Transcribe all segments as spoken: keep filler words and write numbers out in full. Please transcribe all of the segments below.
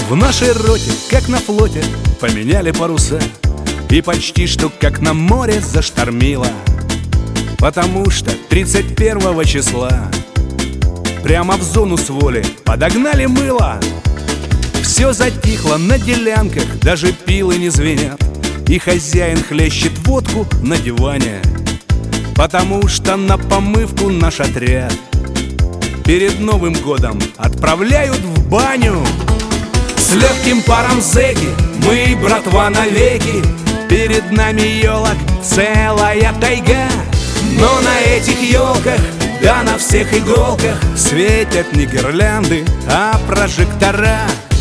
В нашей роте, как на флоте, поменяли паруса, и почти что как на море заштормило. Потому что тридцать первого числа прямо в зону с воли подогнали мыло. Все затихло на делянках, даже пилы не звенят, и хозяин хлещет водку на диване. Потому что на помывку наш отряд перед Новым годом отправляют в баню. С легким паром зэки, мы, братва, навеки. Перед нами елок целая тайга. Но на этих елках, да на всех иголках, светят не гирлянды, а прожектора.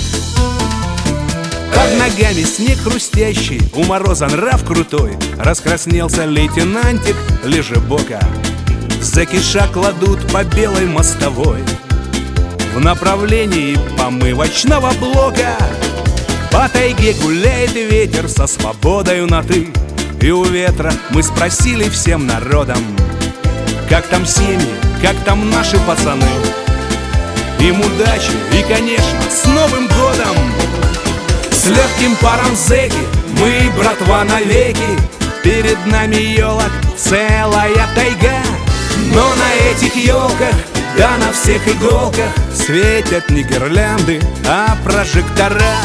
Под ногами снег хрустящий, у мороза нрав крутой. Раскраснелся лейтенантик лежебока. Зэки шаг кладут по белой мостовой в направлении помывочного блока. По тайге гуляет ветер со свободою на «ты». И у ветра мы спросили всем народом: как там семьи, как там наши пацаны? Им удачи и, конечно, с Новым годом! С легким паром зэки, мы, братва, навеки. Перед нами елок целая тайга. Но на этих елках, да на всех иголках, светят не гирлянды, а прожектора.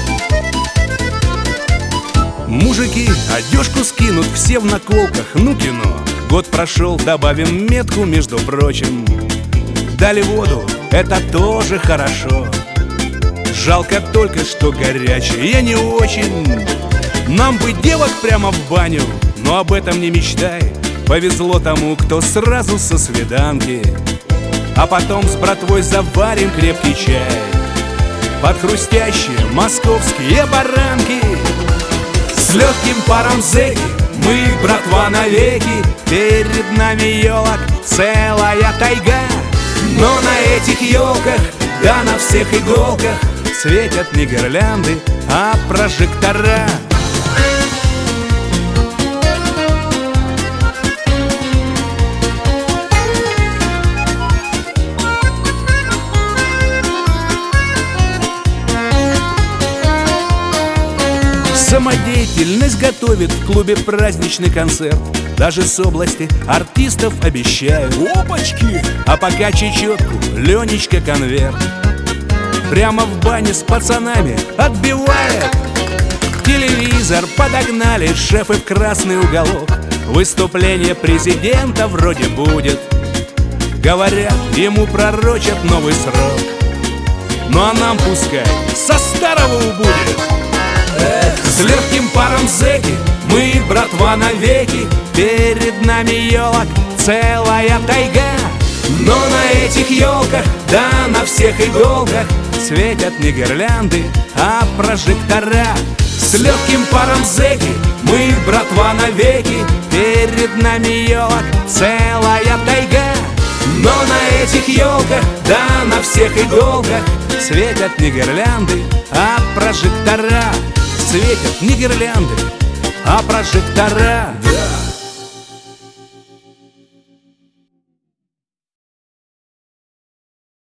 Мужики одежку скинут, все в наколках, ну кино. Год прошел, добавим метку, между прочим. Дали воду, это тоже хорошо. Жалко только, что горячая не очень. Нам бы девок прямо в баню, но об этом не мечтай. Повезло тому, кто сразу со свиданки. А потом с братвой заварим крепкий чай под хрустящие московские баранки. С легким паром зэки, мы, братва, навеки. Перед нами елок целая тайга. Но на этих елках, да на всех иголках, светят не гирлянды, а прожектора. Самодеятельность готовит в клубе праздничный концерт. Даже с области артистов обещают. Опачки! А пока чечетку Ленечка конверт прямо в бане с пацанами отбивает. Телевизор подогнали шефы в красный уголок. Выступление президента вроде будет. Говорят, ему пророчат новый срок. Ну а нам пускай со старого убудет. С легким паром зэки, мы, братва, навеки. Перед нами елок целая тайга. Но на этих елках, да на всех иголках, светят не гирлянды, а прожектора. С легким паром зэки, мы, братва, навеки. Перед нами елок целая тайга. Но на этих елках, да на всех иголках, светят не гирлянды, а прожектора. Светят не гирлянды, а прожектора. Да.